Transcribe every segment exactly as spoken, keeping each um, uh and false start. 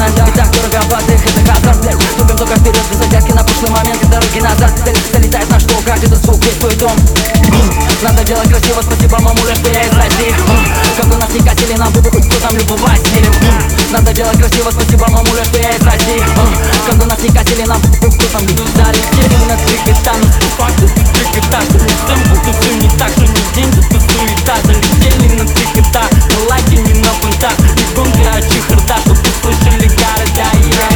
Ладно, и так дорого оплатых, это хазард, блядь. Тупим только вперед, без задержки на прошлый момент, и дороги назад. Залетает на что, как этот звук, весь твой дом. Надо делать красиво, спасибо, мамуля, что я из России. Как у нас не катили, нам бы хоть кто там любовать стилем. Надо делать красиво, спасибо, мамуля, что я из России. Как у нас не катили, нам бы хоть кто там любовать. Делим на три кита, но по факту ты три кита. Что не всем, будто все не так, что не деньги, то суета. Залетели на три кита, на лайке, не на понтах. Не гонки, а чехарда, чтоб услышали города.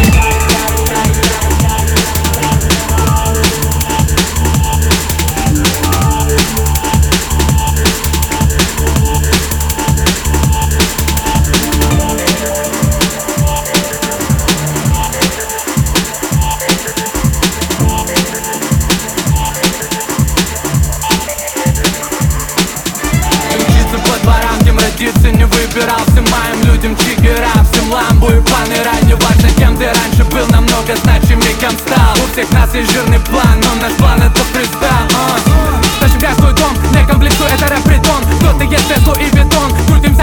Не выбирал всем моим людям чигера, всем ламбу и панера. Не важно, кем ты раньше был, намного значимее, кем стал. У всех нас есть жирный план, но наш план это фристайл. Тащим газ в свой дом, не комплексуй, это рэп-притон. Кто-то ест Теслу и бетон, крутим